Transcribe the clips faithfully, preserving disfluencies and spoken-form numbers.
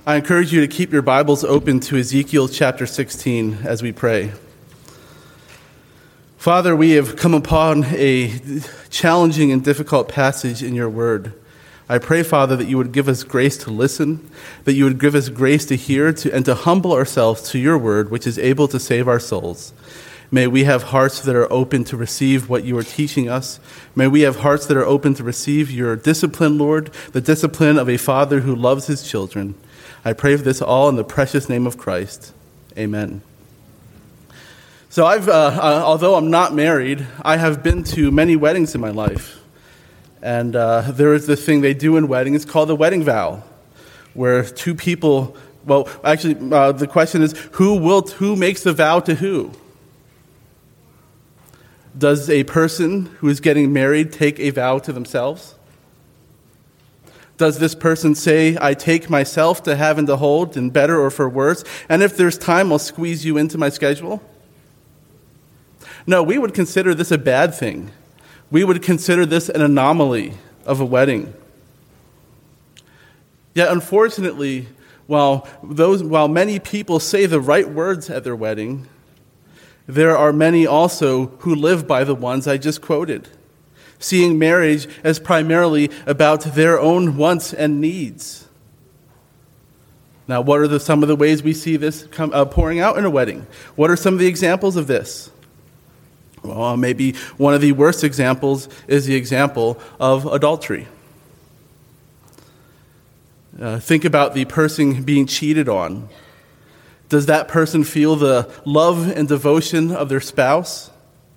I encourage you to keep your Bibles open to Ezekiel chapter sixteen as we pray. Father, we have come upon a challenging and difficult passage in your word. I pray, Father, that you would give us grace to listen, that you would give us grace to hear, to, and to humble ourselves to your word, which is able to save our souls. May we have hearts that are open to receive what you are teaching us. May we have hearts that are open to receive your discipline, Lord, the discipline of a father who loves his children. I pray for this all in the precious name of Christ. Amen. So I've, uh, uh, although I'm not married, I have been to many weddings in my life. And uh, there is this thing they do in weddings called the wedding vow, where two people, well, actually, uh, the question is, who will, who makes the vow to who? Does a person who is getting married take a vow to themselves? Does this person say, I take myself to have and to hold, in better or for worse, and if there's time, I'll squeeze you into my schedule? No, we would consider this a bad thing. We would consider this an anomaly of a wedding. Yet, unfortunately, while those, while many people say the right words at their wedding, there are many also who live by the ones I just quoted, seeing marriage as primarily about their own wants and needs. Now, what are the, some of the ways we see this come, uh, pouring out in a wedding? What are some of the examples of this? Well, maybe one of the worst examples is the example of adultery. Uh, think about the person being cheated on. Does that person feel the love and devotion of their spouse?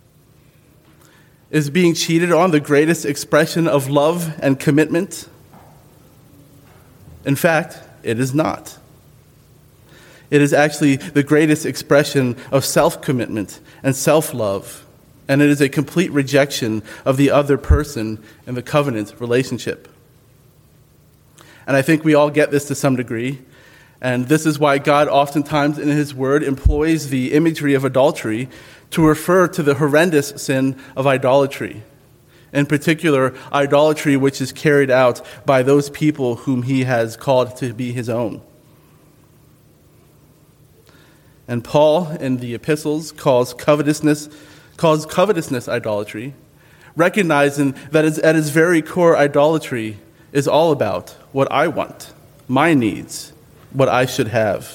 Is being cheated on the greatest expression of love and commitment? In fact, it is not. It is actually the greatest expression of self-commitment and self-love, and it is a complete rejection of the other person in the covenant relationship. And I think we all get this to some degree, and this is why God oftentimes in his word employs the imagery of adultery to refer to the horrendous sin of idolatry. In particular, idolatry which is carried out by those people whom he has called to be his own. And Paul in the epistles calls covetousness, calls covetousness idolatry, recognizing that at its very core, idolatry is all about what I want, my needs, what I should have.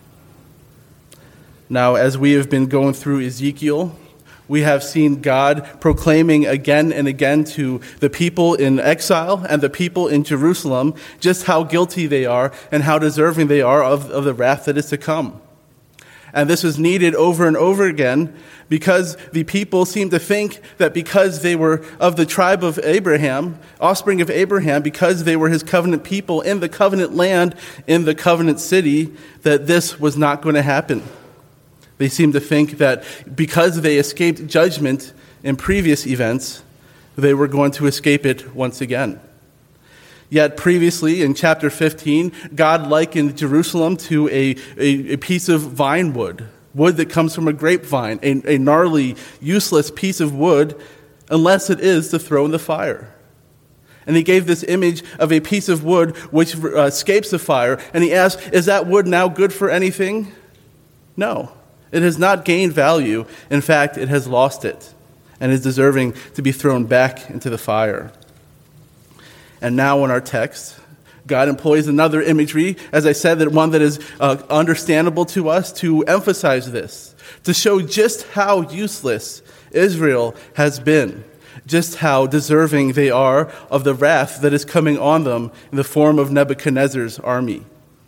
Now, as we have been going through Ezekiel, we have seen God proclaiming again and again to the people in exile and the people in Jerusalem just how guilty they are and how deserving they are of, of the wrath that is to come. And this was needed over and over again because the people seemed to think that because they were of the tribe of Abraham, offspring of Abraham, because they were his covenant people in the covenant land, in the covenant city, that this was not going to happen. They seemed to think that because they escaped judgment in previous events, they were going to escape it once again. Yet previously in chapter fifteen, God likened Jerusalem to a, a, a piece of vine wood, wood that comes from a grapevine, a, a gnarly, useless piece of wood, unless it is to throw in the fire. And he gave this image of a piece of wood which uh, escapes the fire, and he asked, is that wood now good for anything? No. It has not gained value. In fact, it has lost it and is deserving to be thrown back into the fire. And now in our text, God employs another imagery, as I said, that one that is uh, understandable to us, to emphasize this, to show just how useless Israel has been, just how deserving they are of the wrath that is coming on them in the form of Nebuchadnezzar's army.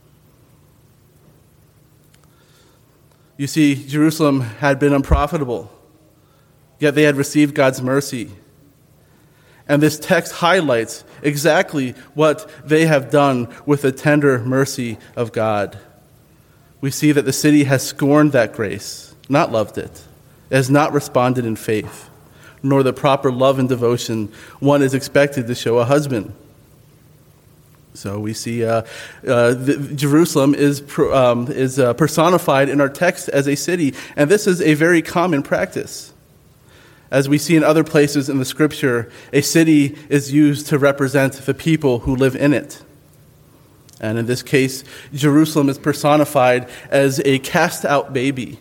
You see, Jerusalem had been unprofitable, yet they had received God's mercy. And this text highlights exactly what they have done with the tender mercy of God. We see that the city has scorned that grace, not loved it, has not responded in faith, nor the proper love and devotion one is expected to show a husband. So we see uh, uh, the, Jerusalem is um, is uh, personified in our text as a city, and this is a very common practice. As we see in other places in the Scripture, a city is used to represent the people who live in it. And in this case, Jerusalem is personified as a cast-out baby,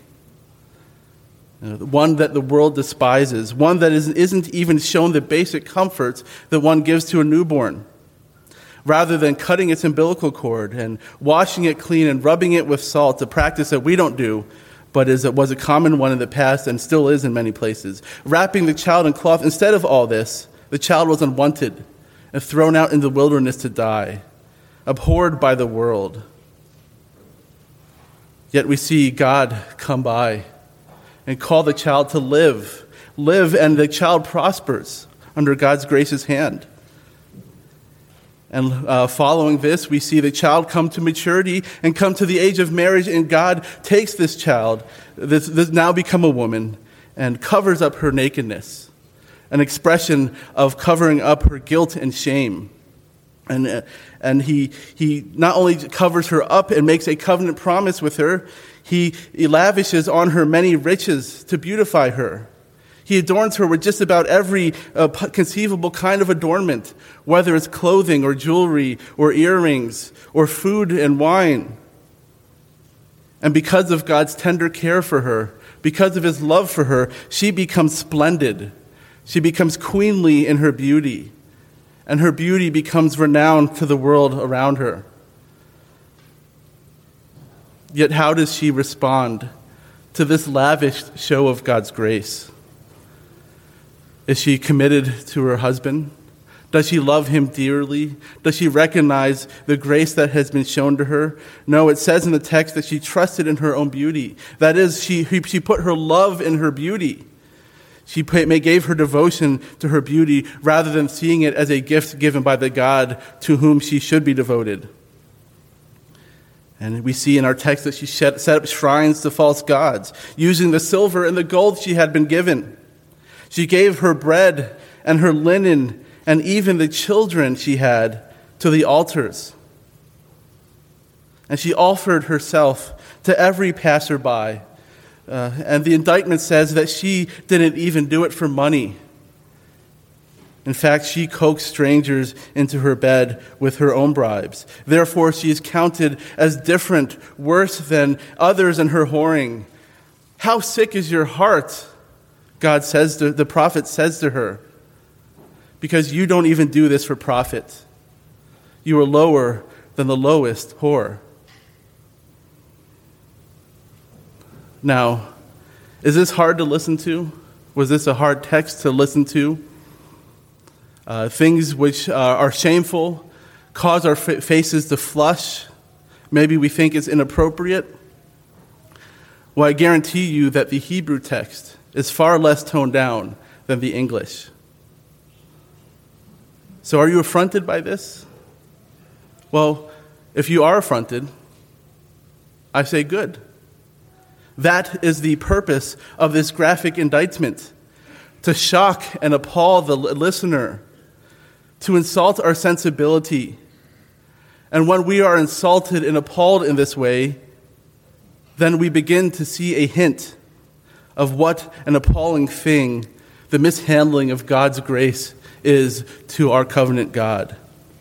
one that the world despises, one that isn't even shown the basic comforts that one gives to a newborn. Rather than cutting its umbilical cord and washing it clean and rubbing it with salt, a practice that we don't do, but is, was a common one in the past and still is in many places. Wrapping the child in cloth, instead of all this, the child was unwanted and thrown out in the wilderness to die, abhorred by the world. Yet we see God come by and call the child to live, live, and the child prospers under God's gracious hand. And uh, following this, we see the child come to maturity and come to the age of marriage, and God takes this child, this, this now become a woman, and covers up her nakedness, an expression of covering up her guilt and shame. And uh, and he he not only covers her up and makes a covenant promise with her, he, he lavishes on her many riches to beautify her. He adorns her with just about every uh, conceivable kind of adornment, whether it's clothing or jewelry or earrings or food and wine. And because of God's tender care for her, because of his love for her, she becomes splendid. She becomes queenly in her beauty, and her beauty becomes renowned to the world around her. Yet how does she respond to this lavish show of God's grace? Is she committed to her husband? Does she love him dearly? Does she recognize the grace that has been shown to her? No, it says in the text that she trusted in her own beauty. That is, she, she put her love in her beauty. She may gave her devotion to her beauty rather than seeing it as a gift given by the God to whom she should be devoted. And we see in our text that she set up shrines to false gods, using the silver and the gold she had been given. She gave her bread and her linen and even the children she had to the altars. And she offered herself to every passerby. Uh, and the indictment says that she didn't even do it for money. In fact, she coaxed strangers into her bed with her own bribes. Therefore, she is counted as different, worse than others in her whoring. How sick is your heart? God says to, the prophet says to her, because you don't even do this for profit. You are lower than the lowest whore. Now, is this hard to listen to? Was this a hard text to listen to? Uh, things which uh, are shameful cause our f- faces to flush. Maybe we think it's inappropriate. Well, I guarantee you that the Hebrew text is far less toned down than the English. So are you affronted by this? Well, if you are affronted, I say good. That is the purpose of this graphic indictment, to shock and appall the listener, to insult our sensibility. And when we are insulted and appalled in this way, then we begin to see a hint of what an appalling thing the mishandling of God's grace is to our covenant God.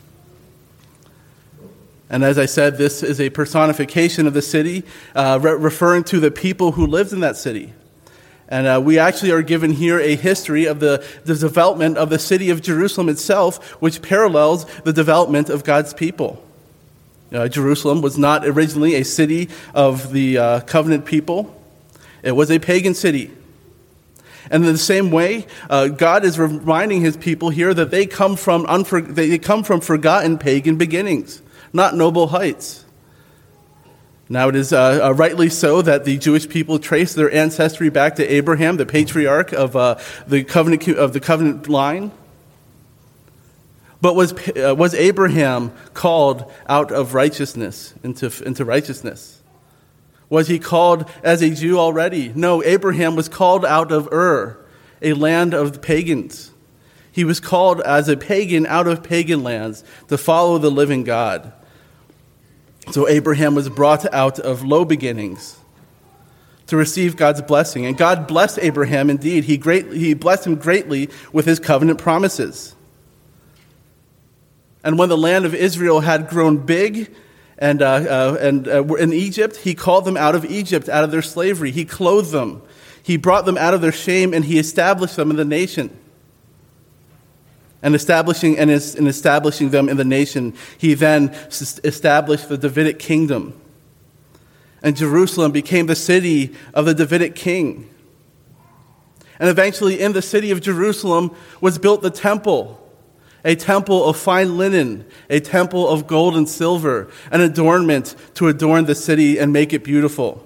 And as I said, this is a personification of the city, uh, re- referring to the people who lived in that city. And uh, we actually are given here a history of the, the development of the city of Jerusalem itself, which parallels the development of God's people. Uh, Jerusalem was not originally a city of the uh, covenant people. It was a pagan city. And in the same way, uh, God is reminding his people here that they come from unfor- they come from forgotten pagan beginnings, not noble heights. Now it is uh, uh, rightly so that the Jewish people trace their ancestry back to Abraham, the patriarch of uh, the covenant of the covenant line. But was uh, was Abraham called out of righteousness into into righteousness? Was he called as a Jew already? No, Abraham was called out of Ur, a land of the pagans. He was called as a pagan out of pagan lands to follow the living God. So Abraham was brought out of low beginnings to receive God's blessing. And God blessed Abraham indeed. He great, he blessed him greatly with his covenant promises. And when the land of Israel had grown big And, uh, uh, and uh, in Egypt, he called them out of Egypt, out of their slavery. He clothed them. He brought them out of their shame, and he established them in the nation. And establishing and in establishing them in the nation, he then established the Davidic kingdom. And Jerusalem became the city of the Davidic king. And eventually, in the city of Jerusalem was built the temple. A temple of fine linen, a temple of gold and silver, an adornment to adorn the city and make it beautiful.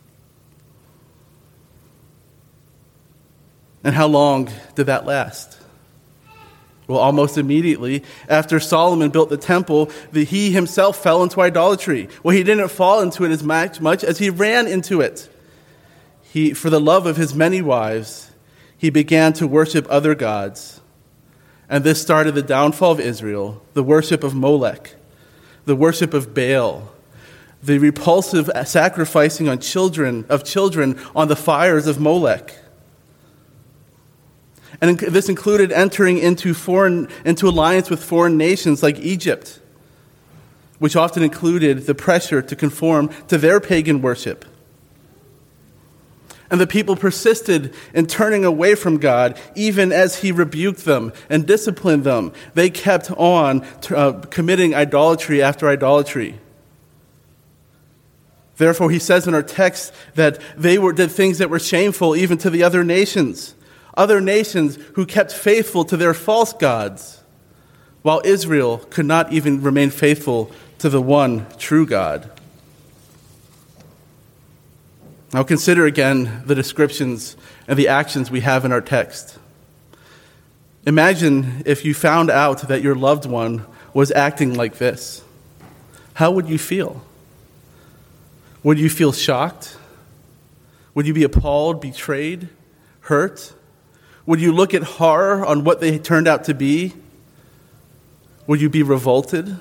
And how long did that last? Well, almost immediately after Solomon built the temple, the, he himself fell into idolatry. Well, he didn't fall into it as much, much as he ran into it. He, for the love of his many wives, he began to worship other gods. And this started the downfall of Israel, the worship of Molech, the worship of Baal, the repulsive sacrificing on children of children on the fires of Molech. And this included entering into foreign into alliance with foreign nations like Egypt, which often included the pressure to conform to their pagan worship. And the people persisted in turning away from God, even as he rebuked them and disciplined them. They kept on uh, committing idolatry after idolatry. Therefore, he says in our text that they were, did things that were shameful even to the other nations. Other nations who kept faithful to their false gods, while Israel could not even remain faithful to the one true God. Now consider again the descriptions and the actions we have in our text. Imagine if you found out that your loved one was acting like this. How would you feel? Would you feel shocked? Would you be appalled, betrayed, hurt? Would you look at horror on what they turned out to be? Would you be revolted?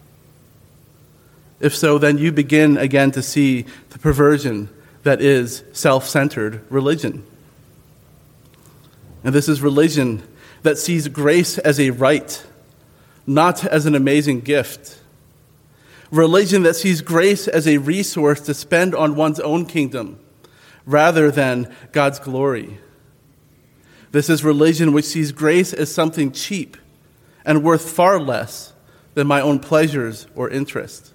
If so, then you begin again to see the perversion that is self-centered religion. And this is religion that sees grace as a right, not as an amazing gift. Religion that sees grace as a resource to spend on one's own kingdom, rather than God's glory. This is religion which sees grace as something cheap and worth far less than my own pleasures or interest.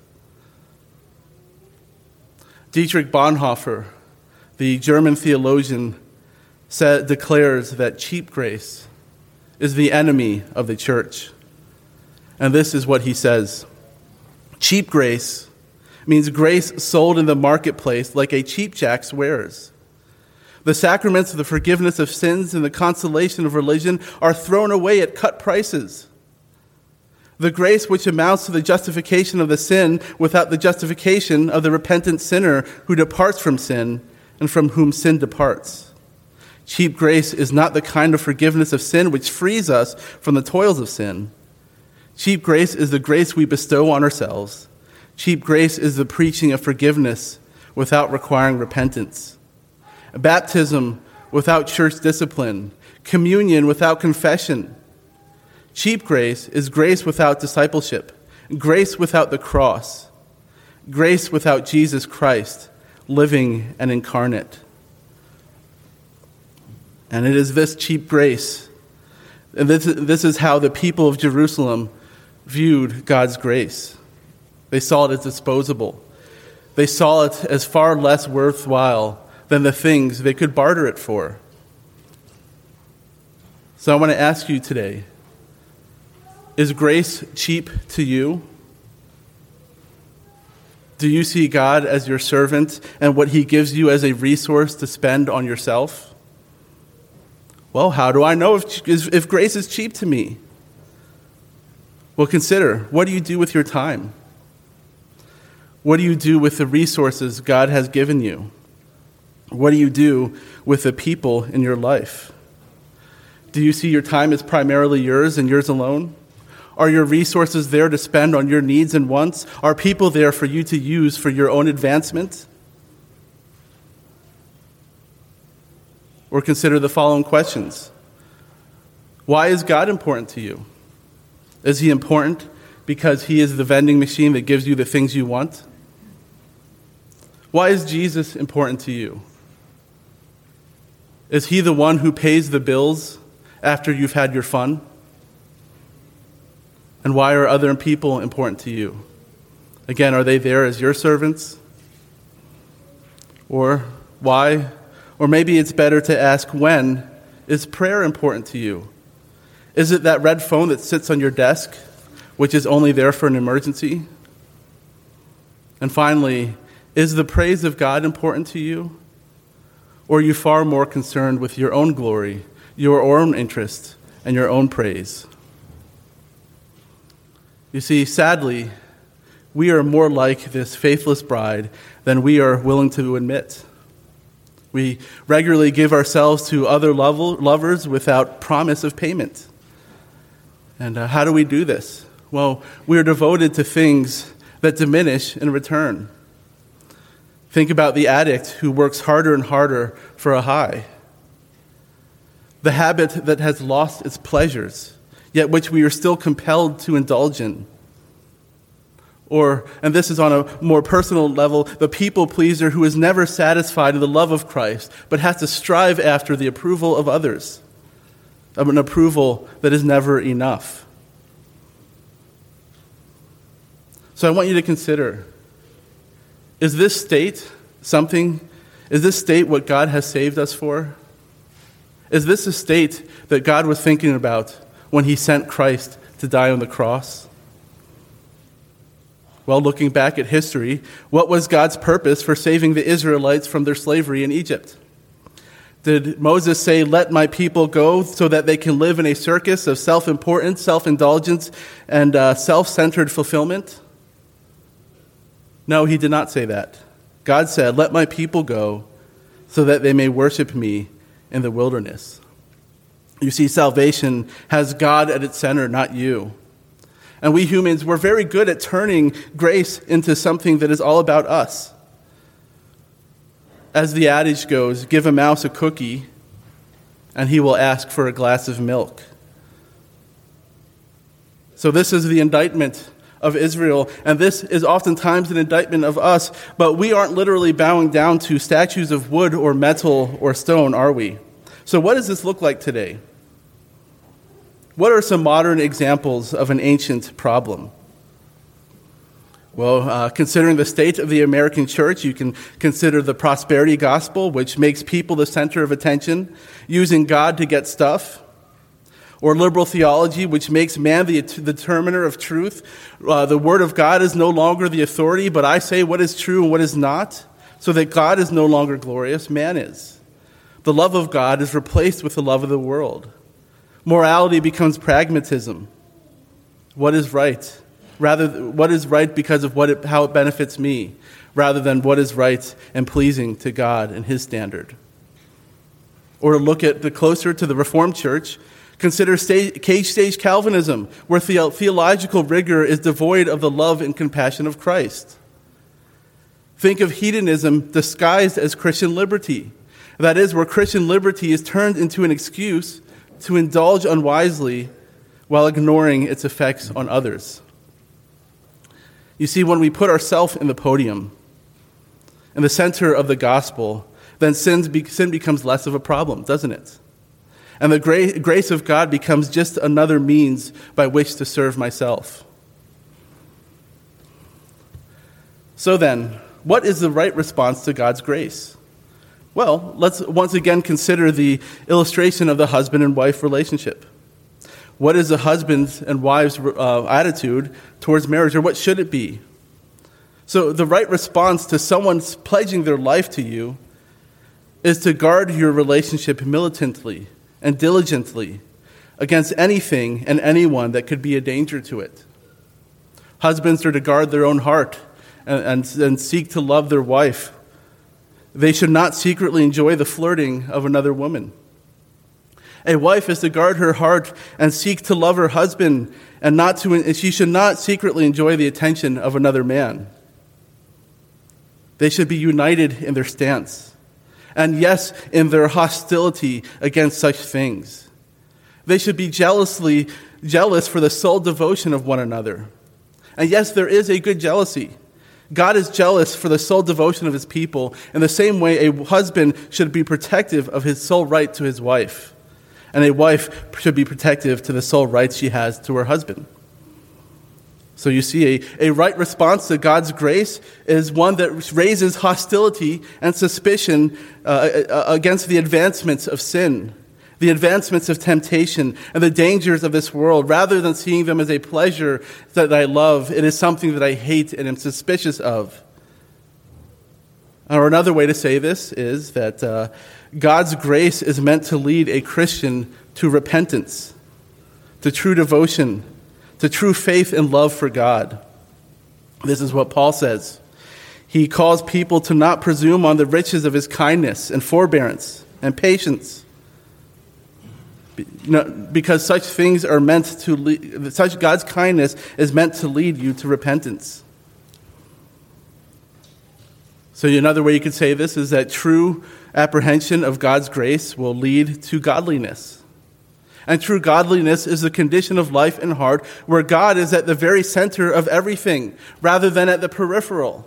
Dietrich Bonhoeffer, the German theologian, said, declares that cheap grace is the enemy of the church. And this is what he says. Cheap grace means grace sold in the marketplace like a cheapjack's wares. The sacraments of the forgiveness of sins and the consolation of religion are thrown away at cut prices. The grace which amounts to the justification of the sin without the justification of the repentant sinner who departs from sin and from whom sin departs. Cheap grace is not the kind of forgiveness of sin which frees us from the toils of sin. Cheap grace is the grace we bestow on ourselves. Cheap grace is the preaching of forgiveness without requiring repentance. Baptism without church discipline. Communion without confession. Cheap grace is grace without discipleship, grace without the cross, grace without Jesus Christ, living and incarnate. And it is this cheap grace, and this, this is how the people of Jerusalem viewed God's grace. They saw it as disposable. They saw it as far less worthwhile than the things they could barter it for. So I want to ask you today, is grace cheap to you? Do you see God as your servant and what he gives you as a resource to spend on yourself? Well, how do I know if, if grace is cheap to me? Well, consider, what do you do with your time? What do you do with the resources God has given you? What do you do with the people in your life? Do you see your time as primarily yours and yours alone? Are your resources there to spend on your needs and wants? Are people there for you to use for your own advancement? Or consider the following questions. Why is God important to you? Is he important because he is the vending machine that gives you the things you want? Why is Jesus important to you? Is he the one who pays the bills after you've had your fun? And why are other people important to you? Again, are they there as your servants? Or why? Or maybe it's better to ask, when is prayer important to you? Is it that red phone that sits on your desk, which is only there for an emergency? And finally, is the praise of God important to you? Or are you far more concerned with your own glory, your own interest, and your own praise? You see, sadly, we are more like this faithless bride than we are willing to admit. We regularly give ourselves to other lovers without promise of payment. And uh, how do we do this? Well, we are devoted to things that diminish in return. Think about the addict who works harder and harder for a high. The habit that has lost its pleasures, yet which we are still compelled to indulge in. Or, and this is on a more personal level, the people pleaser who is never satisfied in the love of Christ, but has to strive after the approval of others, of an approval that is never enough. So I want you to consider, is this state something, is this state what God has saved us for? Is this a state that God was thinking about when he sent Christ to die on the cross? Well, looking back at history, what was God's purpose for saving the Israelites from their slavery in Egypt? Did Moses say, "Let my people go so that they can live in a circus of self-importance, self-indulgence, and uh, self-centered fulfillment"? No, he did not say that. God said, "Let my people go so that they may worship me in the wilderness." You see, salvation has God at its center, not you. And we humans, we're very good at turning grace into something that is all about us. As the adage goes, give a mouse a cookie, and he will ask for a glass of milk. So this is the indictment of Israel, and this is oftentimes an indictment of us, but we aren't literally bowing down to statues of wood or metal or stone, are we? So what does this look like today? What are some modern examples of an ancient problem? Well, uh, considering the state of the American church, you can consider the prosperity gospel, which makes people the center of attention, using God to get stuff. Or liberal theology, which makes man the determiner of truth. Uh, the word of God is no longer the authority, but I say what is true and what is not, so that God is no longer glorious, man is. The love of God is replaced with the love of the world. Morality becomes pragmatism. What is right? Rather, what is right because of what it, how it benefits me, rather than what is right and pleasing to God and his standard. Or to look at the closer to the Reformed Church, consider stage, cage stage Calvinism, where the, theological rigor is devoid of the love and compassion of Christ. Think of hedonism disguised as Christian liberty. That is, where Christian liberty is turned into an excuse to indulge unwisely while ignoring its effects on others. You see, when we put ourselves in the podium, in the center of the gospel, then sin becomes less of a problem, doesn't it? And the grace of God becomes just another means by which to serve myself. So then, what is the right response to God's grace? Well, let's once again consider the illustration of the husband and wife relationship. What is a husband and wife's uh, attitude towards marriage, or what should it be? So the right response to someone pledging their life to you is to guard your relationship militantly and diligently against anything and anyone that could be a danger to it. Husbands are to guard their own heart and, and, and seek to love their wife. They should not secretly enjoy the flirting of another woman. A wife is to guard her heart and seek to love her husband, and not to, she should not secretly enjoy the attention of another man. They should be united in their stance, and yes, in their hostility against such things. They should be jealously jealous for the sole devotion of one another. And yes, there is a good jealousy. God is jealous for the sole devotion of his people in the same way a husband should be protective of his sole right to his wife, and a wife should be protective to the sole rights she has to her husband. So you see, a, a right response to God's grace is one that raises hostility and suspicion uh, against the advancements of sin, the advancements of temptation, and the dangers of this world. Rather than seeing them as a pleasure that I love, it is something that I hate and am suspicious of. Or another way to say this is that uh, God's grace is meant to lead a Christian to repentance, to true devotion, to true faith and love for God. This is what Paul says. He calls people to not presume on the riches of his kindness and forbearance and patience, because such things are meant to lead, such God's kindness is meant to lead you to repentance. So another way you could say this is that true apprehension of God's grace will lead to godliness. And true godliness is the condition of life and heart where God is at the very center of everything, rather than at the peripheral.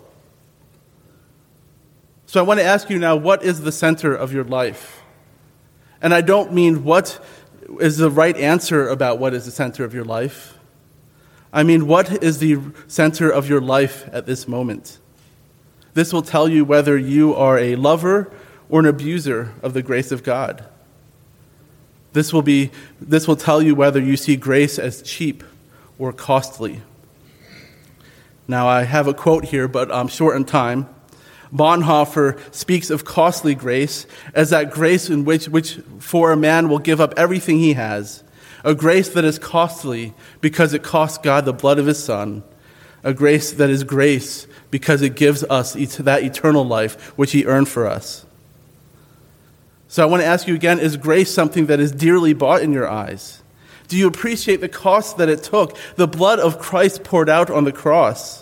So I want to ask you now, what is the center of your life? And I don't mean what is the right answer about what is the center of your life. I mean, what is the center of your life at this moment? This will tell you whether you are a lover or an abuser of the grace of God. This will be, this will tell you whether you see grace as cheap or costly. Now, I have a quote here, but I'm short on time. Bonhoeffer speaks of costly grace as that grace in which, which for a man will give up everything he has, a grace that is costly because it costs God the blood of his Son, a grace that is grace because it gives us that eternal life which he earned for us. So I want to ask you again, is grace something that is dearly bought in your eyes? Do you appreciate the cost that it took, the blood of Christ poured out on the cross?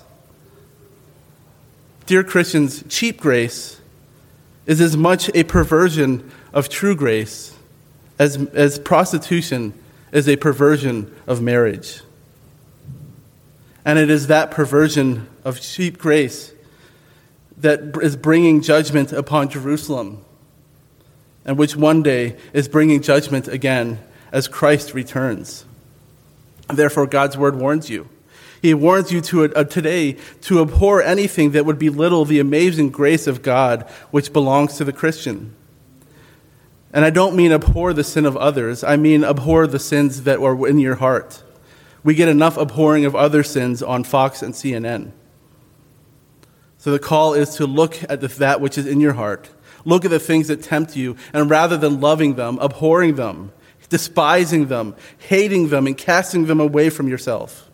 Dear Christians, cheap grace is as much a perversion of true grace as, as prostitution is a perversion of marriage. And it is that perversion of cheap grace that is bringing judgment upon Jerusalem, and which one day is bringing judgment again as Christ returns. Therefore, God's word warns you. He warns you to uh, today to abhor anything that would belittle the amazing grace of God which belongs to the Christian. And I don't mean abhor the sin of others. I mean abhor the sins that are in your heart. We get enough abhorring of other sins on Fox and C N N. So the call is to look at the, that which is in your heart. Look at the things that tempt you, and rather than loving them, abhorring them, despising them, hating them, and casting them away from yourself.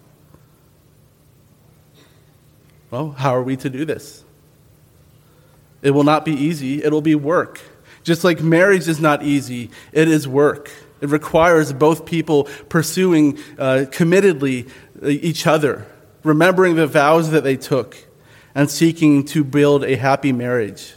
Well, how are we to do this? It will not be easy. It will be work. Just like marriage is not easy, it is work. It requires both people pursuing uh, committedly each other, remembering the vows that they took, and seeking to build a happy marriage.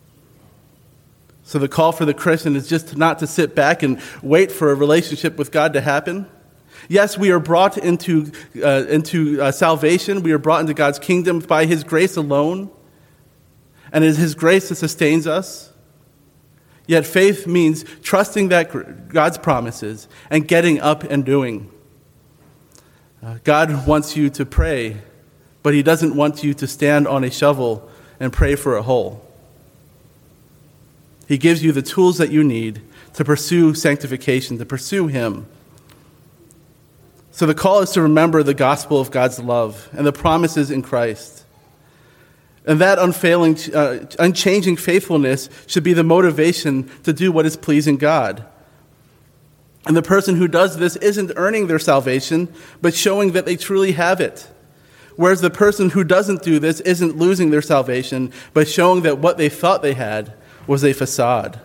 So the call for the Christian is just not to sit back and wait for a relationship with God to happen. Yes, we are brought into uh, into uh, salvation. We are brought into God's kingdom by his grace alone. And it is his grace that sustains us. Yet faith means trusting that God's promises and getting up and doing. Uh, God wants you to pray, but he doesn't want you to stand on a shovel and pray for a hole. He gives you the tools that you need to pursue sanctification, to pursue him. So the call is to remember the gospel of God's love and the promises in Christ. And that unfailing, uh, unchanging faithfulness should be the motivation to do what is pleasing God. And the person who does this isn't earning their salvation, but showing that they truly have it. Whereas the person who doesn't do this isn't losing their salvation, but showing that what they thought they had was a facade.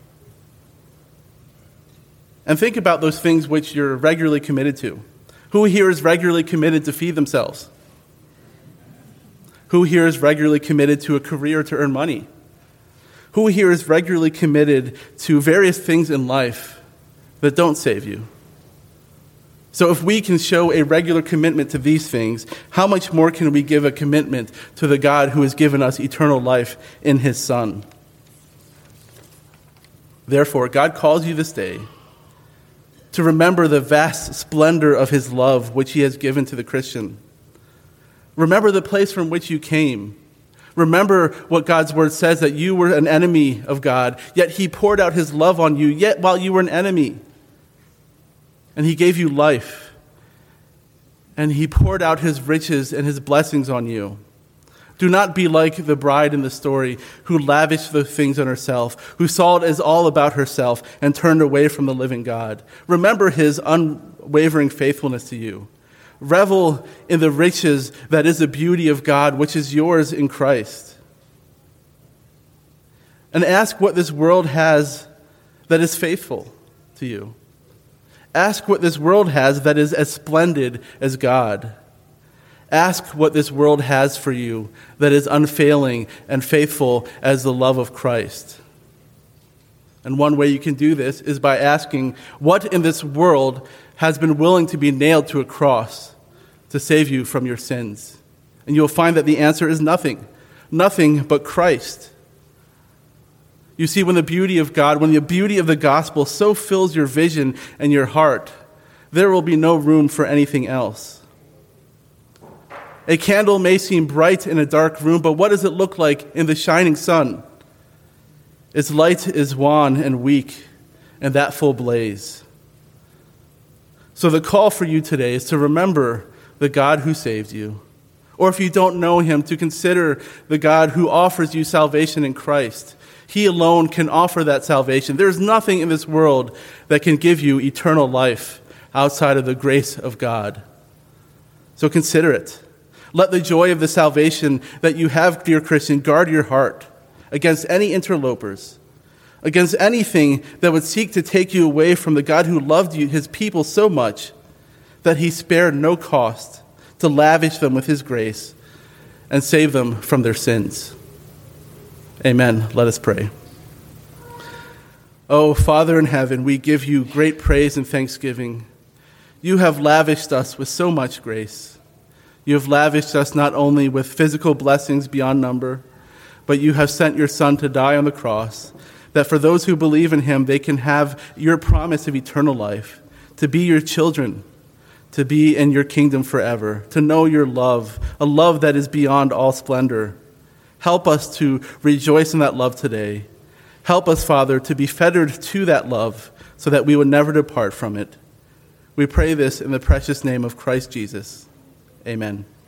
And think about those things which you're regularly committed to. Who here is regularly committed to feed themselves? Who here is regularly committed to a career to earn money? Who here is regularly committed to various things in life that don't save you? So if we can show a regular commitment to these things, how much more can we give a commitment to the God who has given us eternal life in his Son? Therefore, God calls you this day to remember the vast splendor of his love which he has given to the Christian. Remember the place from which you came. Remember what God's word says, that you were an enemy of God, yet he poured out his love on you, yet while you were an enemy. And he gave you life. And he poured out his riches and his blessings on you. Do not be like the bride in the story who lavished the things on herself, who saw it as all about herself and turned away from the living God. Remember his unwavering faithfulness to you. Revel in the riches that is the beauty of God, which is yours in Christ. And ask what this world has that is faithful to you. Ask what this world has that is as splendid as God. Ask what this world has for you that is unfailing and faithful as the love of Christ. And one way you can do this is by asking, what in this world has been willing to be nailed to a cross to save you from your sins? And you'll find that the answer is nothing. Nothing but Christ. You see, when the beauty of God, when the beauty of the gospel so fills your vision and your heart, there will be no room for anything else. A candle may seem bright in a dark room, but what does it look like in the shining sun? Its light is wan and weak, and that full blaze. So the call for you today is to remember the God who saved you. Or if you don't know him, to consider the God who offers you salvation in Christ. He alone can offer that salvation. There's nothing in this world that can give you eternal life outside of the grace of God. So consider it. Let the joy of the salvation that you have, dear Christian, guard your heart against any interlopers, against anything that would seek to take you away from the God who loved you, his people, so much that he spared no cost to lavish them with his grace and save them from their sins. Amen. Let us pray. Oh, Father in heaven, we give you great praise and thanksgiving. You have lavished us with so much grace. You have lavished us not only with physical blessings beyond number, but you have sent your Son to die on the cross, that for those who believe in him, they can have your promise of eternal life, to be your children, to be in your kingdom forever, to know your love, a love that is beyond all splendor. Help us to rejoice in that love today. Help us, Father, to be fettered to that love so that we would never depart from it. We pray this in the precious name of Christ Jesus. Amen.